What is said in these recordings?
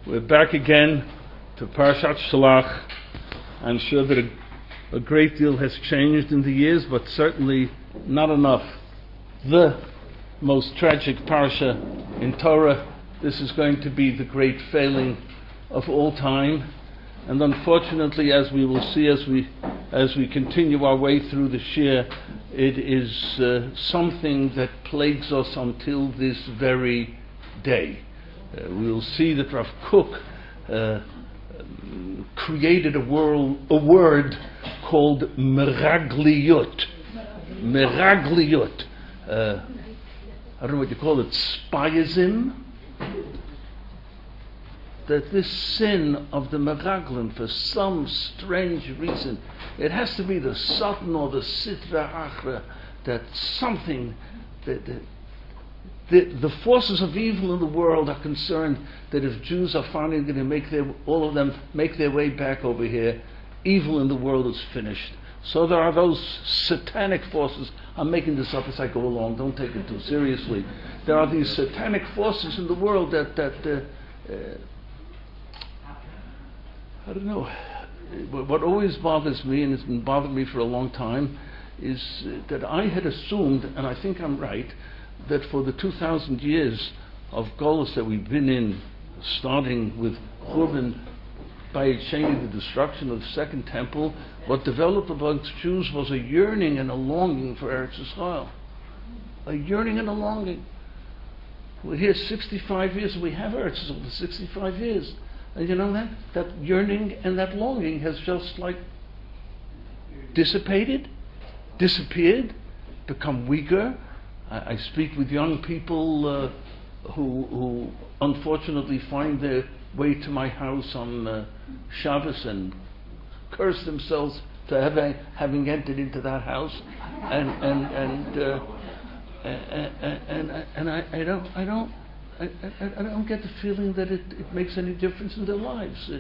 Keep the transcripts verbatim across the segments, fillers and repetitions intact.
We're back again to Parashat Shalach. I'm sure that a, a great deal has changed in the years, but certainly not enough. The most tragic parasha in Torah. This is going to be the great failing of all time, and unfortunately, as we will see as we as we continue our way through the Shir, it is uh, something that plagues us until this very day. Uh, we will see that Rav Kook uh, created a, world, a word called meragliyut. Meragliyut. Uh, I don't know what you call it, spyism. That this sin of the meraglim, for some strange reason, it has to be the Satan or the Sitra Achra, that something, that, that the, the forces of evil in the world are concerned that if Jews are finally going to make their, all of them make their way back over here, evil in the world is finished. So there are those satanic forces. I'm making this up as I go along, don't take it too seriously. There are these satanic forces in the world that, that uh, uh, I don't know. What always bothers me, and it's been bothering me for a long time, is that I had assumed, and I think I'm right, that for the two thousand years of Golus that we've been in, starting with Churban Bayit Sheni, the destruction of the Second Temple, what developed amongst Jews was a yearning and a longing for Eretz Yisrael. A yearning and a longing. We're here sixty-five years, we have Eretz Yisrael for sixty-five years. And you know that? That yearning and that longing has just like dissipated, disappeared, become weaker. I, I speak with young people uh, who, who unfortunately find their way to my house on uh, Shabbos and curse themselves to having, having entered into that house. And and and uh, and, and, and, and I, I don't I don't I, I, I don't get the feeling that it, it makes any difference in their lives. It,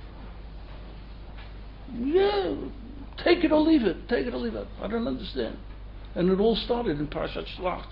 yeah, take it or leave it. Take it or leave it. I don't understand. And it all started in Parashat Shalach.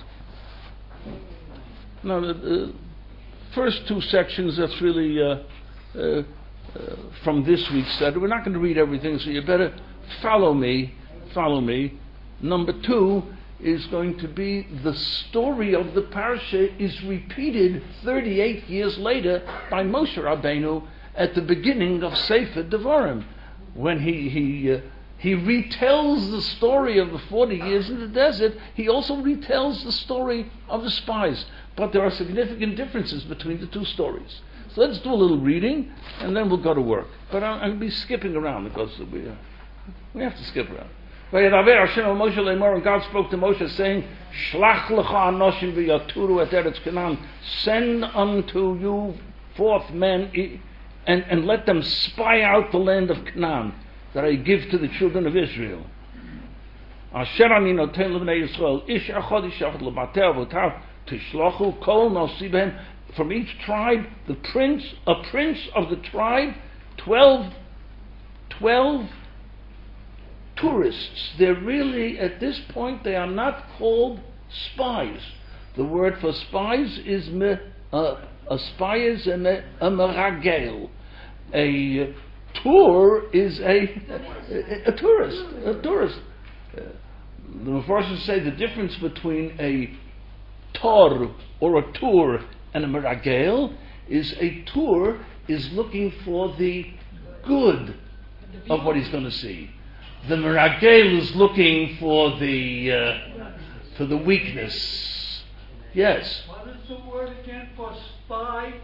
Now, the, the first two sections, that's really uh, uh, uh, from this week's study. We're not going to read everything, so you better follow me. Follow me. Number two is going to be the story of the parasha is repeated thirty-eight years later by Moshe Rabbeinu at the beginning of Sefer Devarim, when he he uh, he retells the story of the forty years in the desert. He also retells the story of the spies, but there are significant differences between the two stories. So let's do a little reading, and then we'll go to work. But I'm, I'm going to be skipping around because we uh, we have to skip around. And God spoke to Moshe, saying, Shlach lecha anoshim v'yaturu et eretz Canaan. Send unto you forth men and, and let them spy out the land of Canaan that I give to the children of Israel. Asher ani noten lebnei Yisrael ish echad ish echad lebater v'otav tishlochu kol nosi behem. From each tribe, the prince, a prince of the tribe, twelve, twelve tourists. They're really, at this point, they are not called spies. The word for spies is me, uh, a spy is a, me, a meragel. A uh, tour is a, a, a tourist. A tourist. Uh, the Mepharshim say the difference between a tor or a tour and a meragel is a tour is looking for the good of what he's going to see. The meragel is looking for the uh, for the weakness. Yes. What is the word again for spy?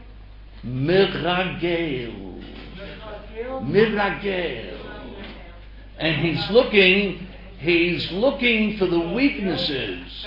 Meragel. Meragel. And he's looking. He's looking for the weaknesses.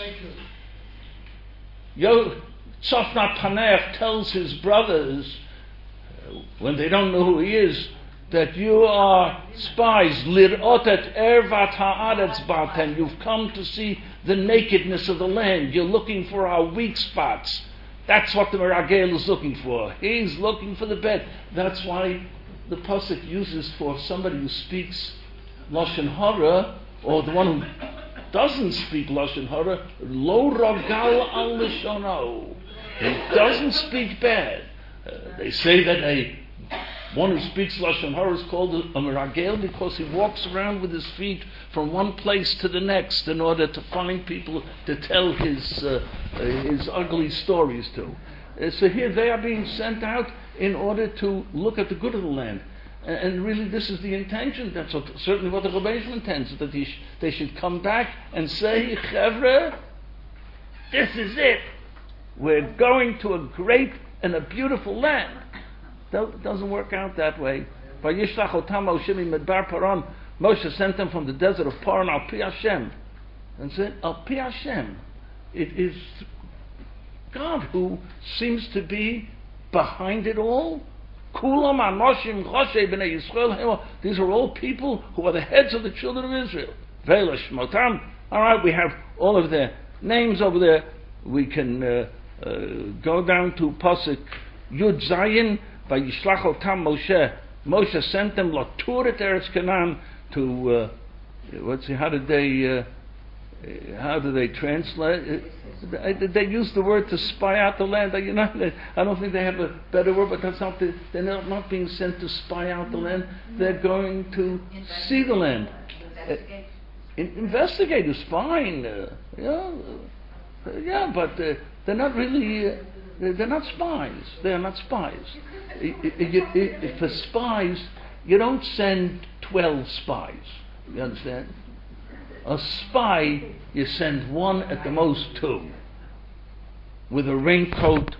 Yo, Tzofnat Paneach tells his brothers when they don't know who he is, that you are spies, lirot et ervat haaretz baten. You've come to see the nakedness of the land. You're looking for our weak spots. That's what the meragel is looking for. He's looking for the bed. That's why the pasuk uses for somebody who speaks lashon hara, or the one who doesn't speak lashon hara, lo ragal al lishono. He doesn't speak bad. Uh, they say that a one who speaks Lashon Hara is called a meragel because he walks around with his feet from one place to the next in order to find people to tell his uh, uh, his ugly stories to. Uh, so here they are being sent out in order to look at the good of the land. And, and really this is the intention. That's what, certainly what the Rebbeinu intends, that he sh- they should come back and say, Chevre, this is it. We're going to a great and a beautiful land. That doesn't work out that way. Vayishlach otam Moshe midbar Paran. Moshe sent them from the desert of Paran al pi Hashem, and said al pi Hashem. It is God who seems to be behind it all. Kulam anoshim choshe b'nei Yisrael. These are all people who are the heads of the children of Israel. Ve'la shmotam. All right, we have all of their names over there. We can uh, uh, go down to pasuk Yud Zayin. Vayishlach otam Moshe. Moshe sent them laturet Eretz Canaan to. Uh, let's see, how did they? Uh, how do they translate? Uh, they use the word to spy out the land. You know, they, I don't think they have a better word, but that's not. The, they're not, not being sent to spy out the land. They're going to see the land. Investigate. Uh, in, investigate is fine. Uh, yeah, uh, yeah, but uh, they're not really. Uh, They're not spies. They are not spies. For spies, you don't send twelve spies. You understand? A spy, you send one, at the most two, with a raincoat,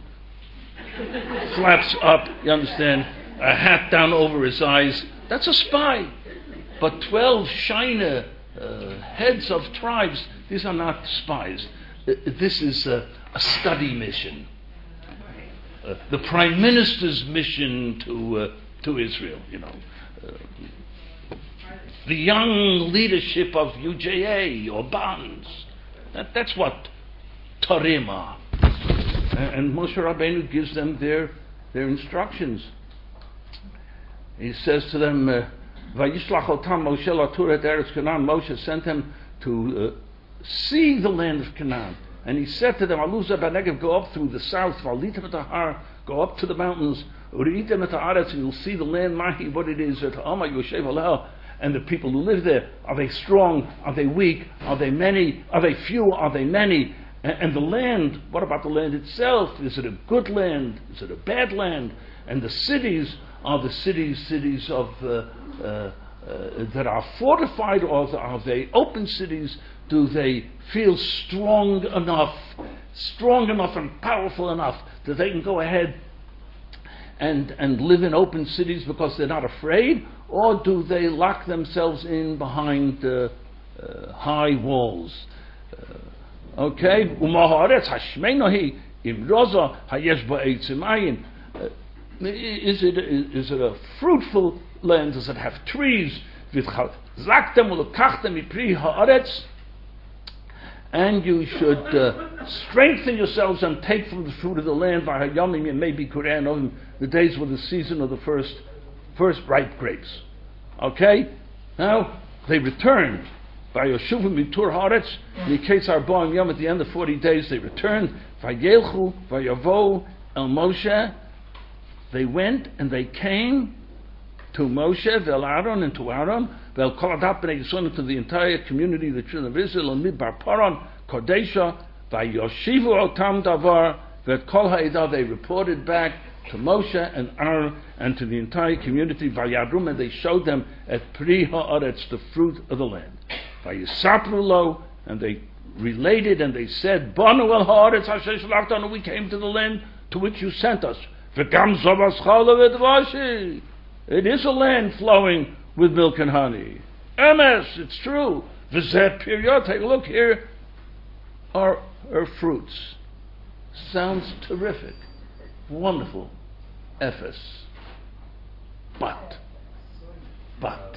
flaps up. You understand? A hat down over his eyes. That's a spy. But twelve shiner uh, heads of tribes, these are not spies. Uh, this is a, a study mission. Uh, the Prime Minister's mission to uh, to Israel, you know, uh, the young leadership of U J A or Bonds. That, that's what Tarim are. And, and Moshe Rabbeinu gives them their their instructions. He says to them, "Vayishlach otam Moshe laturet Eretz Canaan." Moshe sent them to uh, see the land of Canaan. And he said to them, Aluza Banegev, go up through the south, Valitem at Har, go up to the mountains, Uritem at Haaretz, and you'll see the land, Mahi, what it is, at Hama Yoshev Aleh, and the people who live there. Are they strong? Are they weak? Are they many? Are they few? Are they many? And, and the land, what about the land itself? Is it a good land? Is it a bad land? And the cities, are the cities cities of uh, uh, uh, that are fortified, or are they open cities? Do they feel strong enough, strong enough and powerful enough that they can go ahead and and live in open cities because they're not afraid, or do they lock themselves in behind uh, uh, high walls? Uh, okay, umaharetz hashmeinohi imroza hayesh ba'etzimayin. Is it is it a fruitful land? Does it have trees? Zaktem ulekachtem ipri haaretz. And you should uh, strengthen yourselves and take from the fruit of the land. V'hayamim, it may be Quran, the days were the season of the first, first ripe grapes. Okay, now they returned. V'yoshuvu mitur haaretz, miketz arba'im yom, at the end of forty days they returned. V'yelchu v'yavo el Moshe. They went and they came to Moshe, Vel Aaron, and to Aaron, Vel Koladat Bnei Yisrael, to the entire community of the children of Israel, and Midbar Paran, Kodesha, Vayoshivu Otam Davar, Vet Kol Ha'edah, they reported back to Moshe and Aaron and to the entire community, Vayadrum, and they showed them at Pri Ha'aretz, the fruit of the land. Vayisapru Lo, and they related and they said, Banu El Ha'aretz Asher Shalachtan, we came to the land to which you sent us. V'gam Zovas Chala V'dvashi. It is a land flowing with milk and honey. Emes, it's true. V'zeh period, take a look here. Are are fruits. Sounds terrific. Wonderful. Ephes. But, but,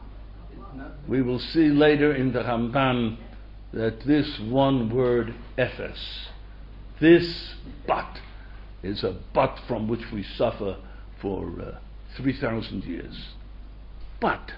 we will see later in the Ramban that this one word, Ephes, this but, is a but from which we suffer for uh, three thousand years. But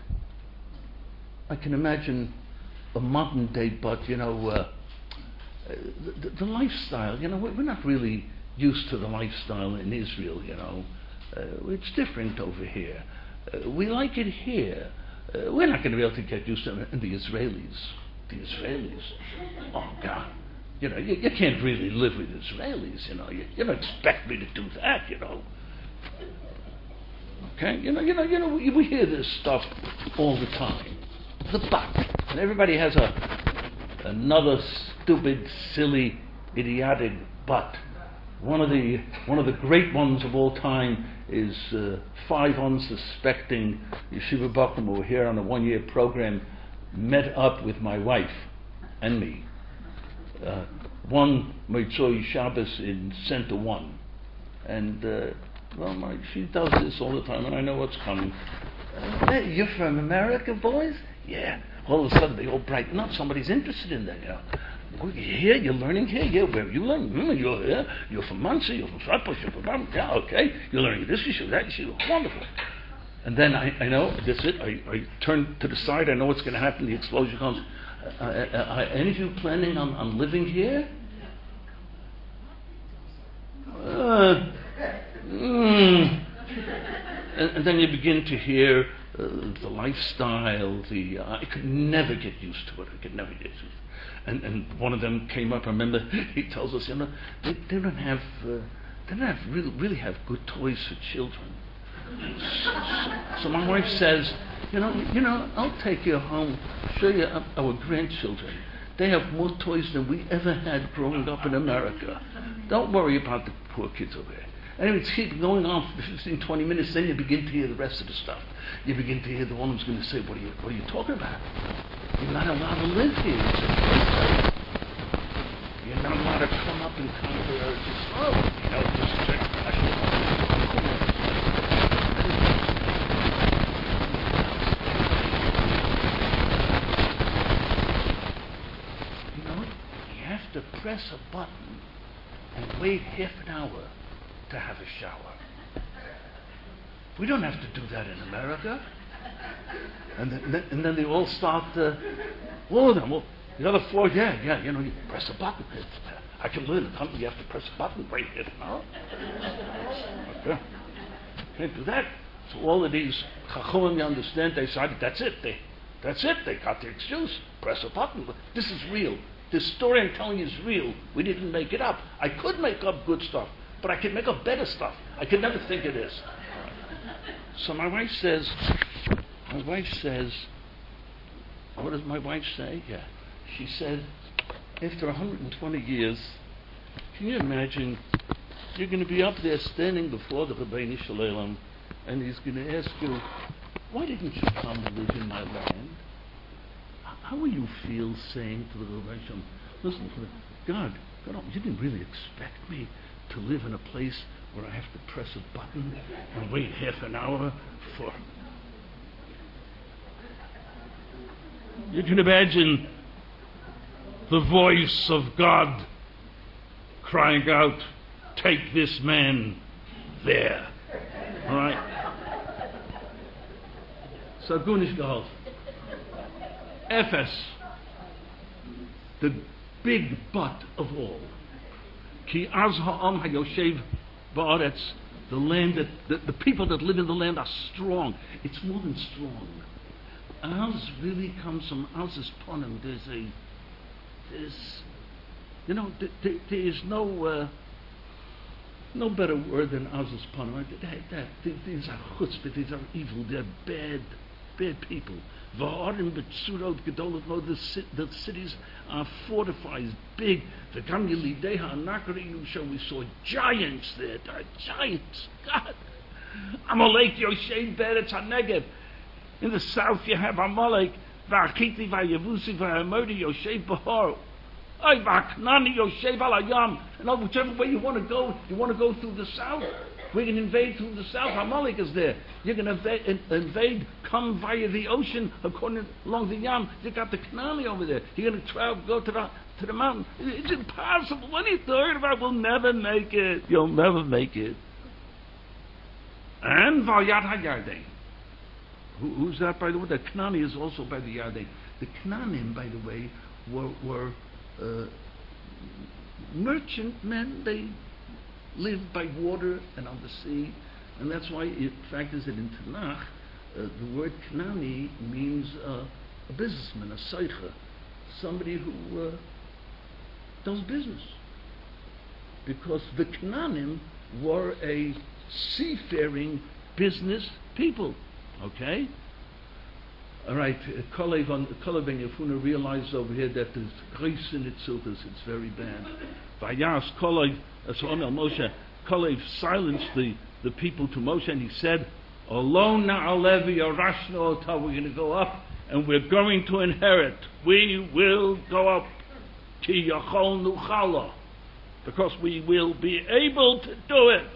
I can imagine a modern day but, you know, uh, the, the lifestyle, you know, we're not really used to the lifestyle in Israel, you know. Uh, it's different over here. Uh, we like it here. Uh, we're not going to be able to get used to it in the Israelis. The Israelis. Oh, God. You know, you, you can't really live with Israelis, you know. You, you don't expect me to do that, you know. Okay? You know, you know, you know, we, we hear this stuff all the time. The butt. And everybody has a another stupid, silly, idiotic butt. One of the one of the great ones of all time is uh, five unsuspecting yeshiva bochum who were here on a one-year program, met up with my wife and me. Uh, one Motzei Shabbos in Center One, and uh, well, my, she does this all the time, and I know what's coming. Uh, hey, you're from America, boys? Yeah. All of a sudden, they all brighten up. Somebody's interested in that. You know. Well, you're here, you're learning here. Yeah, where are you learning? Mm, you're here. You're from Muncie. You're from Flatbush. You're from Bam. Yeah, okay. You're learning this issue, that issue. Wonderful. And then I, I know that's it. I, I turn to the side. I know what's going to happen. The explosion comes. Uh, uh, are any of you planning on, on living here? Uh, mm. and, and then you begin to hear uh, the lifestyle. The uh, I could never get used to it. I could never get used to it. And, and one of them came up. I remember he tells us, you know, they, they don't have, uh, they don't have really, really have good toys for children. So, so my wife says, you know, you know, I'll take you home, show you our grandchildren. They have more toys than we ever had growing up in America. Don't worry about the poor kids over there. Anyway, it's keep going on for fifteen, twenty minutes, then you begin to hear the rest of the stuff. You begin to hear the one who's going to say, what are you, what are you talking about? You're not allowed to live here. You're not allowed to come up and come here just, oh, you know, just check You know, you have to press a button and wait half an hour to have a shower. We don't have to do that in America. And then, and then they all start, uh, all of them, well, the other four, yeah, yeah, you know, you press a button. I can learn the company, you have to press a button, wait here tomorrow. Okay. Can't do that. So all of these chachomim, you understand, they decided, that's it, they, that's it, they got the excuse, press a button. This is real. This story I'm telling you is real. We didn't make it up. I could make up good stuff, but I could make up better stuff. I could never think of this. So my wife says, my wife says, what does my wife say? Yeah. She said, after one hundred twenty years, can you imagine, you're going to be up there standing before the Rebbeinu Shalom, and he's going to ask you, why didn't you come and live in my land? How will you feel saying to the Rebbeinu Shalom, listen, God, God, you didn't really expect me to live in a place where I have to press a button and wait half an hour for... You can imagine the voice of God crying out, take this man there. All right? So Gunish Gehalt. Ephes, the big butt of all. Ki az ha'am ha'yoshev ba'aretz, the land that, the, the people that live in the land are strong. It's more than strong. Az really comes from Az's ponim. There's a, there's, you know, th- th- there is no, uh, no better word than Az's ponim. That, that, these are chutzpah, these are evil, they're bad, bad people. Va'arim b'tzurot gedolot, no, the, the cities are fortified, big. V'gam yelideha anakari, show we saw giants there. There are giants. God. Amalek Yoshev Beretz HaNegev. In the south you have Amalek. V'achiti v'yavusi v'hamodi Yoshev Bahar. Ay v'aknani Yoshev al hayam. And whichever way you want to go, you want to go through the south. We can invade through the south. Amalek is there. You can invade, invade, come via the ocean, according along the Yam. You got the Knani over there. You're going to travel, go to the to the mountain. It's impossible. What are you talking about? We'll never make it. You'll never make it. And Vayat HaYarden. Who, who's that, by the way? The Knani is also by the Yarden. The Knanim, by the way, were, were uh, merchant men. They live by water and on the sea. And that's why it factors it in Tanakh. Uh, the word Knani means uh, a businessman, a seicha, somebody who uh, does business. Because the Knanim were a seafaring business people. Okay? All right, Kalev Ben Yefuna realized over here that the grace in itself is it's very bad. Vayas Kalev, as Omel Moshe, Kalev silenced the, the people to Moshe, and he said, Alone na'alevi arashna ota, we're going to go up and we're going to inherit. We will go up. Ki yachol nuchala, because we will be able to do it.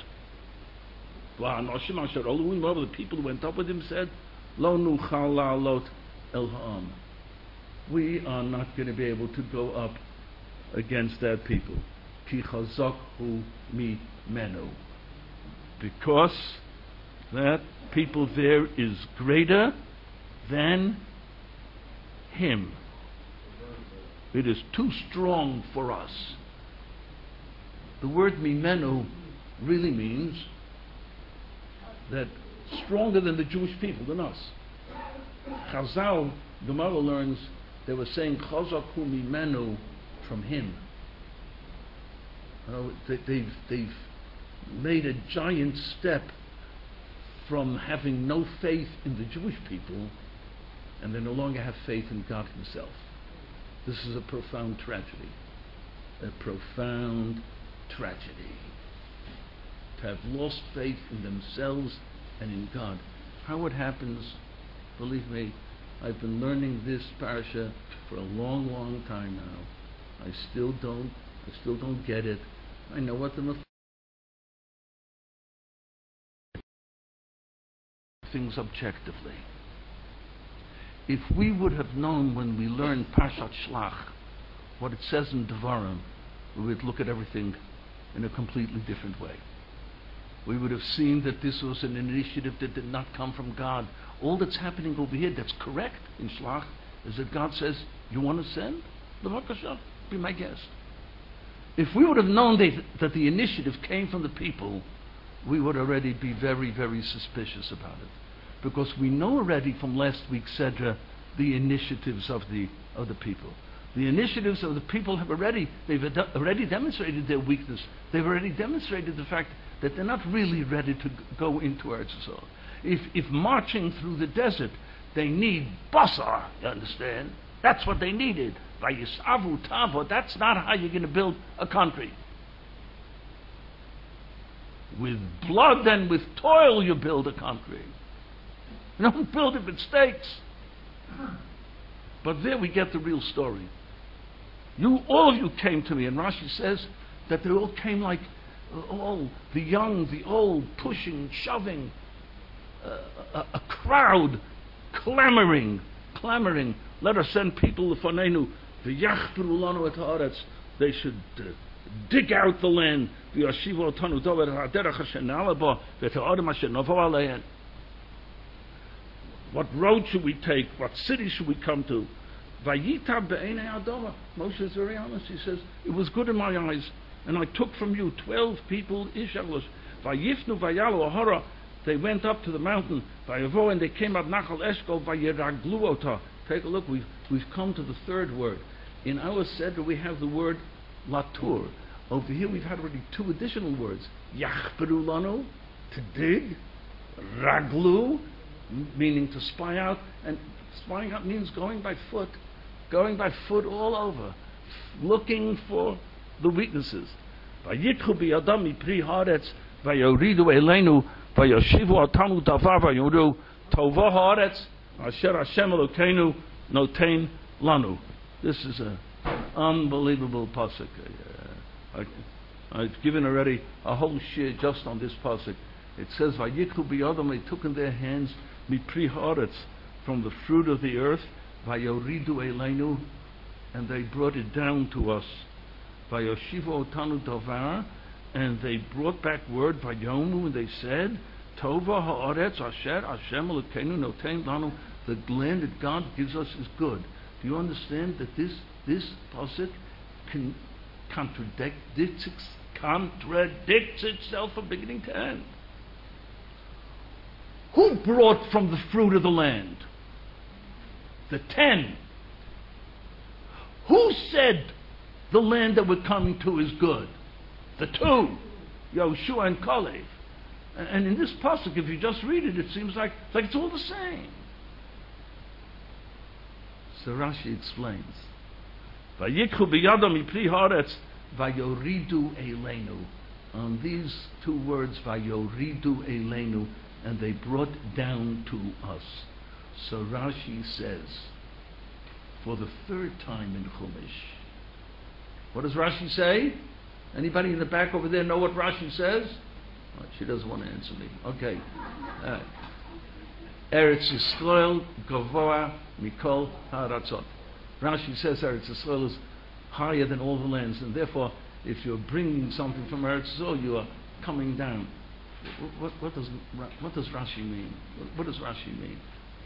The people who went up with him said, Lo nuchal la'alot el ha'am. We are not going to be able to go up against that people. Ki chazakhu mi menu. Because that people there is greater than him. It is too strong for us. The word mimenu really means that stronger than the Jewish people, than us. Chazal, Gemara learns, they were saying Chazaku mimenu from him. You know, they, they've, they've made a giant step from having no faith in the Jewish people, and they no longer have faith in God himself. This is a profound tragedy. A profound tragedy. To have lost faith in themselves and in God. How it happens, believe me, I've been learning this parasha for a long, long time now. I still don't, I still don't get it. I know what the things objectively. If we would have known when we learned Parshat Shlach what it says in Devarim, we would look at everything in a completely different way. We would have seen that this was an initiative that did not come from God. All that's happening over here that's correct in Shlach is that God says, you want to send? B'vakasha, be my guest. If we would have known that, that the initiative came from the people, we would already be very, very suspicious about it. Because we know already from last week's Sedra the initiatives of the of the people. The initiatives of the people have already they've ad- already demonstrated their weakness. They've already demonstrated the fact that they're not really ready to g- go into Eretz Yisrael. If if marching through the desert, they need basar, you understand? That's what they needed. Vayisavu tavo. That's not how you're going to build a country. With blood and with toil, you build a country. You don't build it with stakes. But there we get the real story. You, all of you came to me, and Rashi says that they all came like uh, all the young, the old, pushing, shoving, uh, a, a crowd clamoring, clamoring. Let us send people lefanenu. V'yachperu lanu et haaretz. They should uh, dig out the land. V'yashivu otanu dover haderech asher na'ala bo v'te'odem asher novo aleihen. What road should we take? What city should we come to? Vayitab be'enei adama. Moshe is very honest. He says, it was good in my eyes, and I took from you twelve people, Ishalos. Vayifnu vayalu ahara. They went up to the mountain. Vayavo, and they came up Nachal Eshkol vayiraglu ota. Take a look. We've we've come to the third word. In our Seder we have the word latur. Over here we've had already two additional words. Yachperu lanu, to dig. Raglu, meaning to spy out, and spying out means going by foot, going by foot all over, looking for the weaknesses. Vayikhu biyadam mipri haaretz vayoridu eleinu vayoshivu atamu davar vayoru tova haaretz asher Hashem Elokeinu notein lanu. This is an unbelievable pasuk. Uh, I, I've given already a whole shir just on this pasuk. It says vayikhu biyadam, they took in their hands mipri haaretz, from the fruit of the earth, vayoridu eleinu, and they brought it down to us. Vayoshivu otanu davar, and they brought back word, vayomu, and they said, Tova haaretz asher Hashem Elokeinu notein lanu, the land that God gives us is good. Do you understand that this this pasuk can contradict this contradicts itself from beginning to end. Who brought from the fruit of the land? The ten. Who said the land that we're coming to is good? The two, Yoshua and Kalev. And in this pasuk, if you just read it, it seems like, like it's all the same. So Rashi explains, Vayikhu biyadam mipri haaretz vayoridu eleinu. On these two words, vayoridu eleinu, and they brought down to us. So Rashi says, for the third time in Chumash, what does Rashi say? Anybody in the back over there know what Rashi says? Oh, she doesn't want to answer me. Okay. Uh, Eretz Yisrael Gavoa Mikol Haratzot. Rashi says Eretz Yisrael is higher than all the lands, and therefore, if you're bringing something from Eretz Yisrael, you are coming down. What, what, what does what does Rashi mean? What, what does Rashi mean?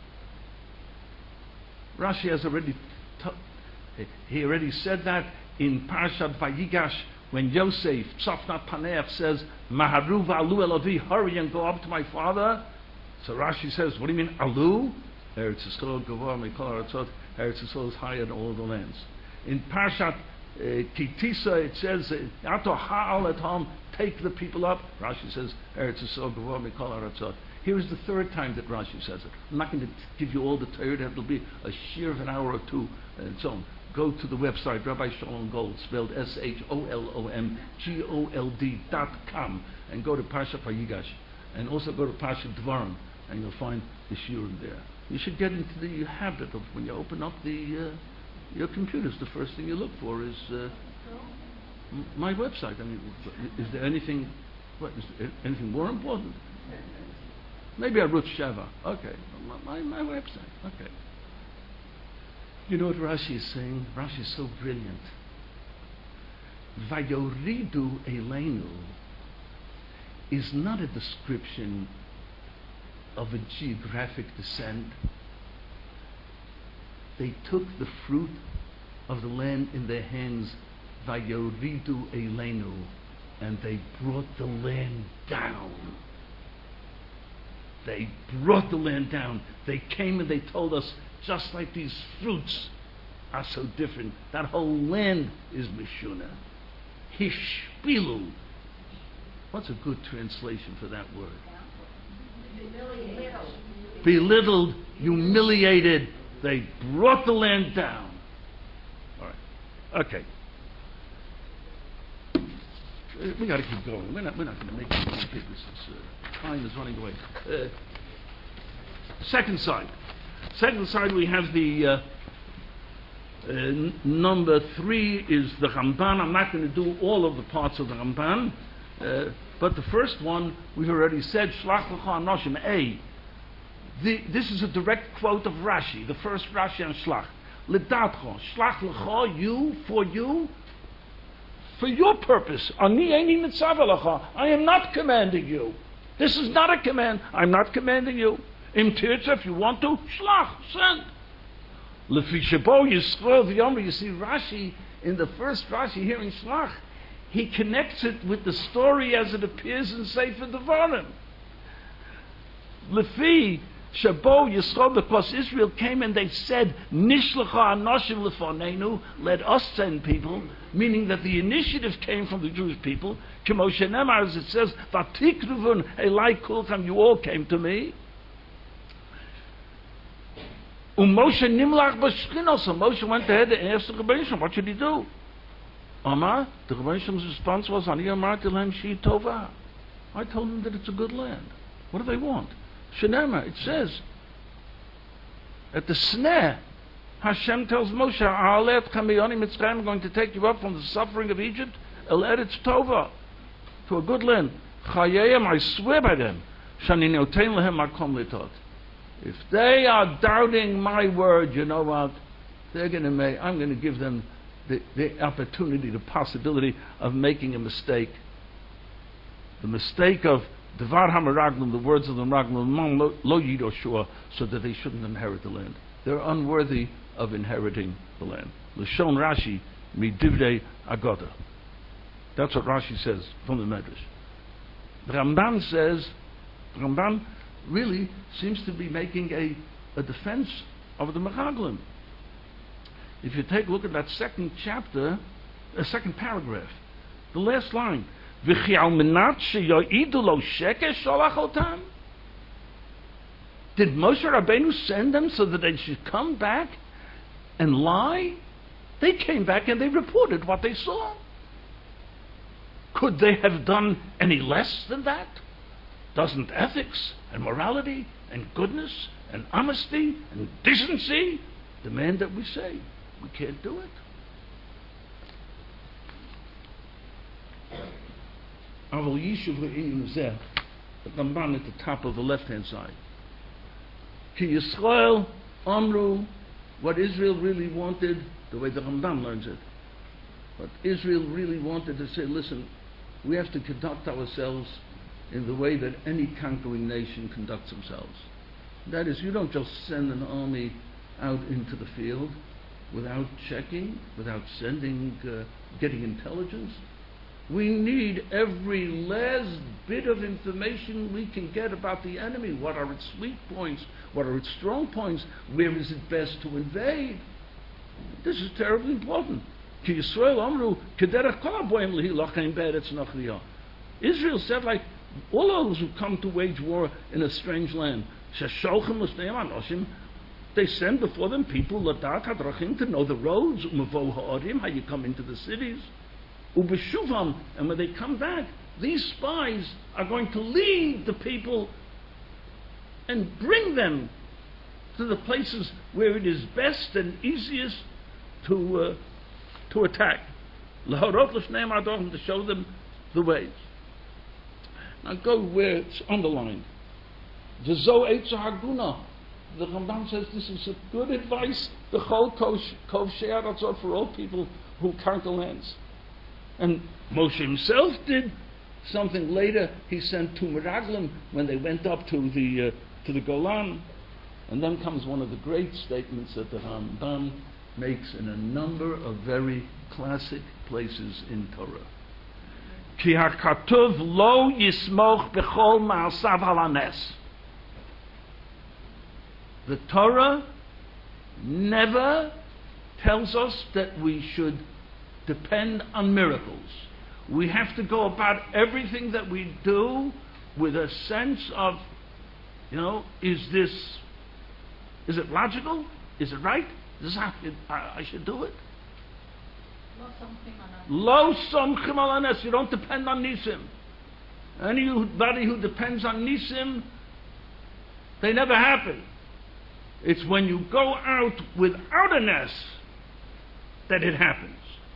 Rashi has already t- he already said that in Parashat Vayigash when Yosef Tzafnat Paneach says Maharu v'alu elavi, hurry and go up to my father. So Rashi says, what do you mean alu? Eretz Yisrael Gavoa Mikol Haratzot. Eretz Yisrael is higher than all the lands. In Parashat uh, Kitisa it says Ato ha'al et hom, take the people up. Rashi says Eretz Yisrael Gavoa Mikol Haratzot. Here is the third time that Rashi says it. I'm not going to give you all the Torah. It'll be a shear of an hour or two and so on. Go to the website Rabbi Shalom Gold, spelled S H O L O M G O L D dot com, and go to Parshat Vayigash, and also go to Parshat Dvarim, and you'll find the shiurim there. You should get into the habit of when you open up the uh, your computers, the first thing you look for is uh, m- my website. I mean, is there anything? What is there anything more important? Maybe Arutz Sheva. Okay, my, my my website. Okay. You know what Rashi is saying? Rashi is so brilliant. Vayoridu eleinu is not a description of a geographic descent. They took the fruit of the land in their hands, vayoridu eleinu, and they brought the land down. They brought the land down. They came and they told us, just like these fruits are so different, that whole land is Mishuna. Hishpilu. What's a good translation for that word? Belittled. Belittled, humiliated. They brought the land down. All right. Okay. Uh, we got to keep going. We're not, we're not going to make it complicated. Uh, time is running away. Uh, second side. Second side, we have the uh, uh, n- number three is the Ramban. I'm not going to do all of the parts of the Ramban, uh, but the first one we've already said. Shlach l'cha anoshim. A. The, this is a direct quote of Rashi, the first Rashi on Shlach. L'datcho, shlach l'cha, you, for you, for your purpose. Ani eini mitzav l'cha. I am not commanding you. This is not a command. I'm not commanding you. Im tirtza, if you want to, shlach, send. Lefi shebo Yisrael v'yomer. You see Rashi, in the first Rashi here in Shlach, he connects it with the story as it appears in Sefer Devarim. Lefi shebo Yisrael, because Israel came and they said, Nishlecha anoshim lefonenu, let us send people, meaning that the initiative came from the Jewish people. Kemo shenemar, as it says, Vatikruvun elai kulchem, you all came to me. Um Moshe nimlach b'shchina, so Moshe went ahead and asked the Rebbeinu Shalom, what should he do? Amar, the Rebbeinu Shalom's response was, Ani amarti lehem shi tova. I told them that it's a good land. What do they want? Shenema, it says, at the snare, Hashem tells Moshe, Ha'alet chamiyoni Mitzrayim, I'm going to take you up from the suffering of Egypt, El Eretz Tova, to a good land. Chayeyim, I swear by them, Shani notein lehem makom litot. If they are doubting my word, you know what? They're going to make. I'm going to give them the, the opportunity, the possibility of making a mistake. The mistake of Devar HaMeraglim, the words of the Meraglim, Lo Yidoshua, so that they shouldn't inherit the land. They're unworthy of inheriting the land. Lashon Rashi, Midivrei Agoda. That's what Rashi says from the Medrash. The Ramban says, the Ramban really seems to be making a, a defense of the Meraglim. If you take a look at that second chapter, a second paragraph, the last line, V'chi al menat sheyoidu lo sheker sholach otam. Did Moshe Rabbeinu send them so that they should come back and lie? They came back and they reported what they saw. Could they have done any less than that? Doesn't ethics and morality and goodness and honesty and decency demand that we say we can't do it? Aval Yishuv Re'im Zeh, the Ramban at the top of the left-hand side. Ki Yisrael Amru, what Israel really wanted, the way the Ramban learns it, what Israel really wanted to say, listen, we have to conduct ourselves in the way that any conquering nation conducts themselves. That is, you don't just send an army out into the field without checking, without sending, uh, getting intelligence. We need every last bit of information we can get about the enemy. What are its weak points? What are its strong points? Where is it best to invade? This is terribly important. Israel said, like all those who come to wage war in a strange land, they send before them people to know the roads, how you come into the cities. And when they come back, these spies are going to lead the people and bring them to the places where it is best and easiest to uh, to attack. To show them the ways. Now go where it's underlined. The Ramban says this is a good advice. The whole Kov She'aratzot for all people who conquer lands. And Moshe himself did something later. He sent two Meraglim when they went up to the uh, to the Golan. And then comes one of the great statements that the Ramban makes in a number of very classic places in Torah. Ki hakatuv lo yismoch bechol ma'asav halanes. The Torah never tells us that we should depend on miracles. We have to go about everything that we do with a sense of, you know, is this, is it logical? Is it right? Is this how I should do it? Lo somchim alanes. You don't depend on nisim. Anybody who depends on nisim, they never happen. It's when you go out without a nes that it happens.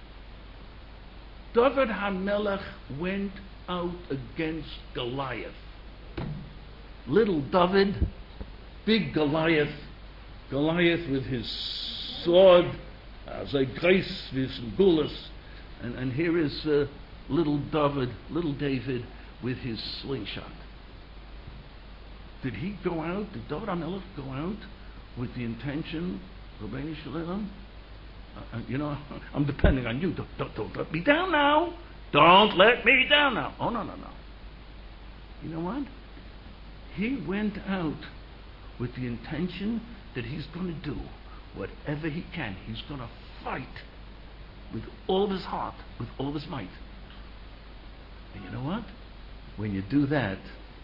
David HaMelech went out against Goliath. Little David, big Goliath. Goliath with his sword, as a grace with some gulas, and, and here is uh, little David, little David with his slingshot. Did he go out? Did David HaMelech go out with the intention, Rabbeinu Shalom? Uh, you know, I'm depending on you. Don't, don't, don't let me down now. Don't let me down now. Oh, no, no, no. You know what? He went out with the intention that he's going to do whatever he can. He's going to fight with all of his heart, with all of his might. And you know what? When you do that,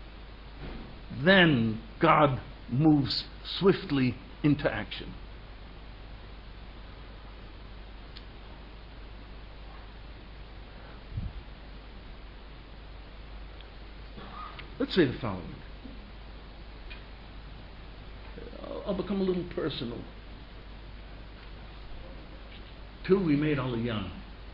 then God moves swiftly into action. Let's say the following. I'll, I'll become a little personal. Till we made Aliyah,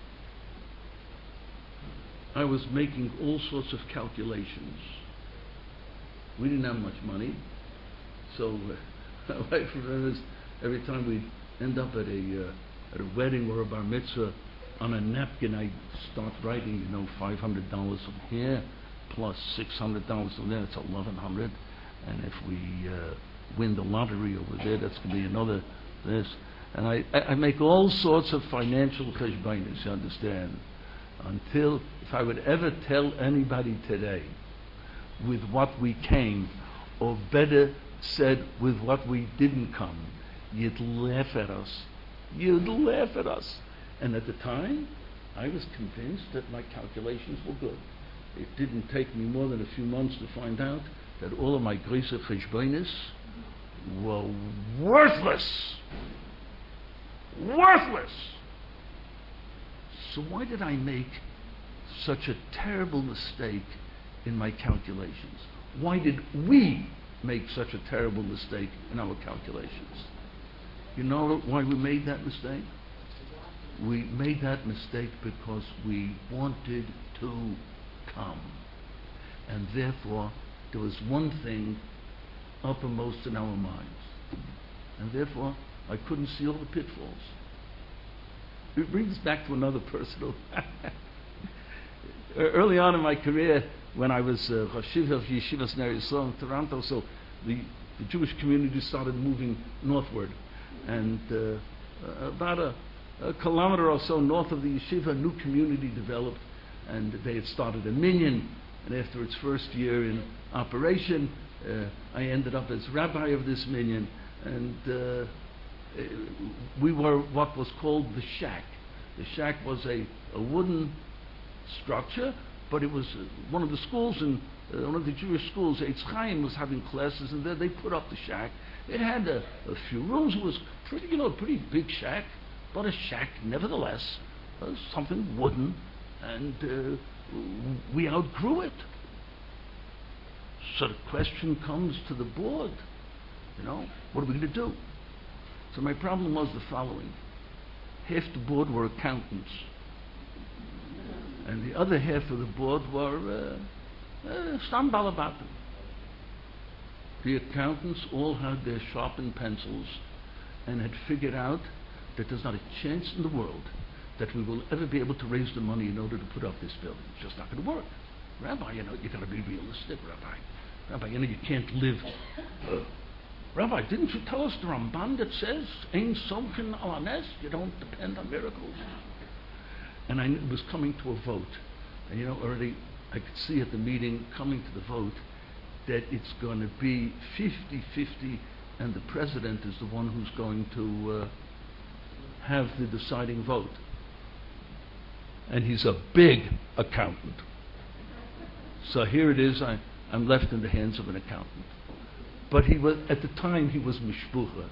I was making all sorts of calculations. We didn't have much money, so uh, my wife remembers every time we end up at a uh, at a wedding or a bar mitzvah, on a napkin I start writing, you know, five hundred dollars from here, plus six hundred dollars from there. It's eleven hundred, and if we uh, win the lottery over there, that's going to be another this. And I, I make all sorts of financial cheshbonos, you understand. until, if I would ever tell anybody today with what we came, or better said, with what we didn't come, you'd laugh at us. You'd laugh at us. And at the time, I was convinced that my calculations were good. It didn't take me more than a few months to find out that all of my Größe Cheshbonis were worthless. Worthless! So why did I make such a terrible mistake in my calculations? Why did we make such a terrible mistake in our calculations? You know why we made that mistake? We made that mistake because we wanted to come. And therefore, there was one thing uppermost in our minds. And therefore, I couldn't see all the pitfalls. It brings us back to another personal. Early on in my career, when I was uh, Rosh Yeshiva of Yeshivas Ner Yisrael in Toronto, so the, the Jewish community started moving northward. And uh, about a, a kilometer or so north of the yeshiva, a new community developed, and they had started a minyan. And after its first year in operation, uh, I ended up as rabbi of this minyan, and uh, we were what was called the shack. The shack was a, a wooden structure, but it was uh, one of the schools, in uh, one of the Jewish schools, Eitz Chaim, was having classes, and there they put up the shack. It had a, a few rooms. It was pretty, you know, a pretty big shack, but a shack nevertheless. Uh, something wooden, and uh, we outgrew it. So the question comes to the board, you know, what are we going to do? So my problem was the following. Half the board were accountants, and the other half of the board were uh, uh, Stam Balabatim. The accountants all had their sharpened pencils and had figured out that there's not a chance in the world that we will ever be able to raise the money in order to put up this building. It's just not going to work. Rabbi, you know, you got to be realistic, Rabbi. Rabbi, you know, you can't live. Uh, Rabbi, didn't you tell us the Ramban that says, Ein Somkin al Hanes, you don't depend on miracles? And I was coming to a vote. And you know, already I could see at the meeting coming to the vote that it's going to be fifty-fifty, and the president is the one who's going to uh, have the deciding vote. And he's a big accountant. So here it is, I, I'm left in the hands of an accountant. But he was, at the time, he was mishpucha.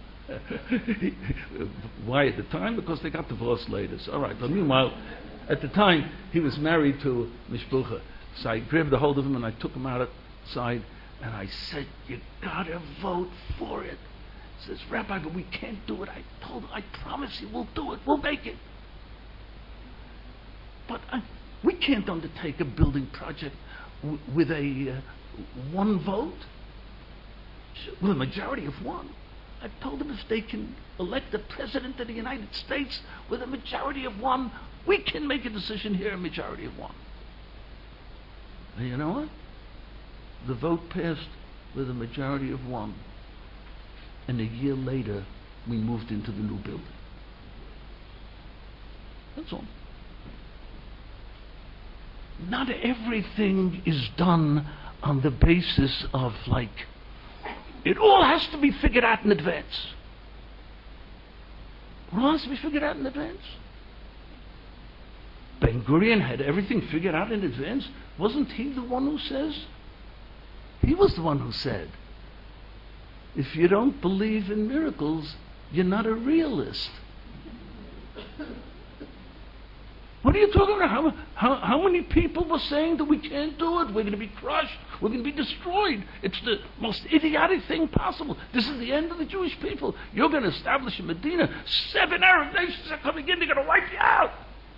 Why at the time? Because they got divorced later. So, all right. But meanwhile, at the time, he was married to mishpucha. So I grabbed a hold of him and I took him outside and I said, "You gotta vote for it." He says, "Rabbi, but we can't do it." I told him, "I promise you, we'll do it. We'll make it." But I, we can't undertake a building project w- with a uh, one vote. With a majority of one. I told them if they can elect the President of the United States with a majority of one, we can make a decision here, a majority of one. And you know what? The vote passed with a majority of one. And a year later, we moved into the new building. That's all. Not everything is done on the basis of, like, it all has to be figured out in advance. It all has to be figured out in advance. Ben Gurion had everything figured out in advance. Wasn't he the one who says? He was the one who said, if you don't believe in miracles, you're not a realist. What are you talking about? How, how, how many people were saying that we can't do it? We're going to be crushed. We're going to be destroyed. It's the most idiotic thing possible. This is the end of the Jewish people. You're going to establish a Medina. Seven Arab nations are coming in. They're going to wipe you out.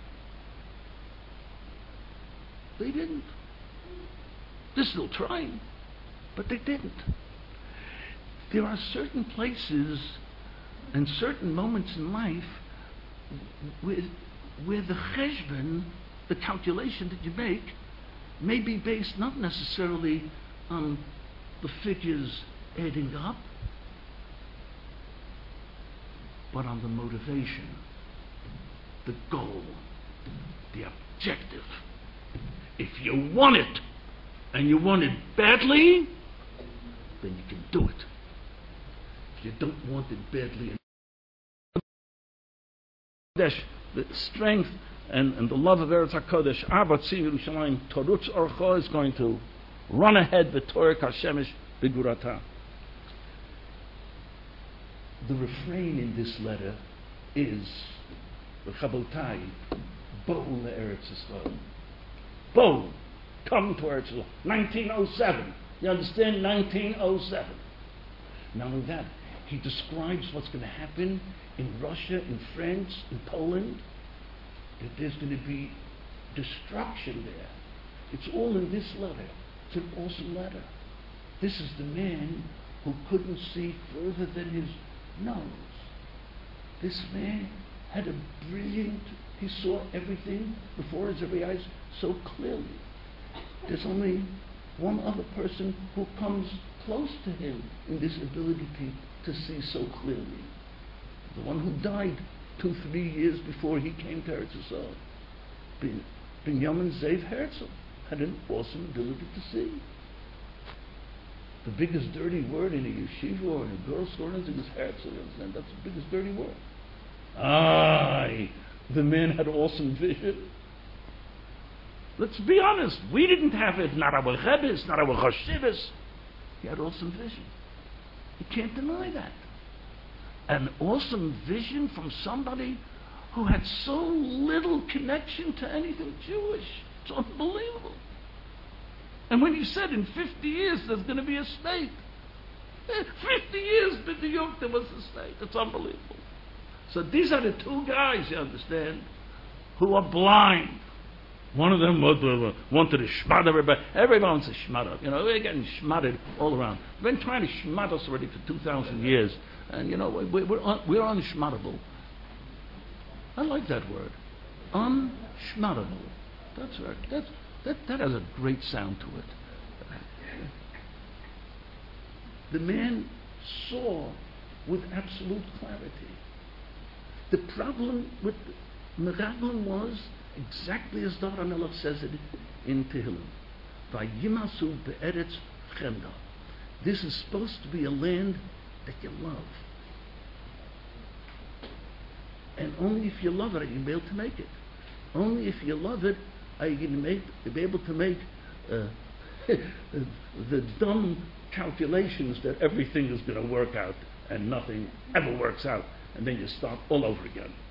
They didn't. They're still trying, but they didn't. There are certain places and certain moments in life where, where the cheshbon, the calculation that you make, may be based not necessarily on the figures adding up, but on the motivation, the goal. the objective. If you want it, and you want it badly, then you can do it. If you don't want it badly, the strength and, and the love of Eretz HaKodesh, Avat Tzim Yerushalayim, Torutz Orcho is going to run ahead with Torah Kashemesh Bigurata. The refrain in this letter is Chabotai, Bo le'Eretz Yisrael. Bo, come to Eretz Yisrael. nineteen oh seven. You understand? nineteen oh seven. Not only that, he describes what's going to happen in Russia, in France, in Poland, that there's going to be destruction there. It's all in this letter. It's an awesome letter. This is the man who couldn't see further than his nose. This man had a brilliant, he saw everything before his very eyes so clearly. There's only one other person who comes close to him in this ability to, to see so clearly. The one who died two, three years before he came to Eretz Yisrael. Binyamin Zev Herzl had an awesome ability to see. The biggest dirty word in a yeshiva or in a girls' school is Herzl. That's the biggest dirty word. Aye, the man had awesome vision. Let's be honest, we didn't have it, not our Rebbe's, not our Chashivas. He had awesome vision. You can't deny that. An awesome vision from somebody who had so little connection to anything Jewish. It's unbelievable. And when you said in fifty years there's going to be a state, fifty years b'diyuk there was a state. It's unbelievable. So these are the two guys, you understand, who are blind. One of them wanted to shmad everybody. Everybody wants to shmad up. You know, we're getting shmadded all around. We've been trying to shmad us already for two thousand years. And, you know, we're, we're, un, we're unshmaddable. I like that word. Unshmaddable. That's right. That's, that, that has a great sound to it. The man saw with absolute clarity. The problem with Meraglim was exactly as Dor HaMelech says it in Tehillim. Vayimasu be'eretz chemda. This is supposed to be a land that you love. And only if you love it are you be able to make it. Only if you love it are you going to make, be able to make uh, the dumb calculations that everything is going to work out and nothing ever works out. And then you start all over again.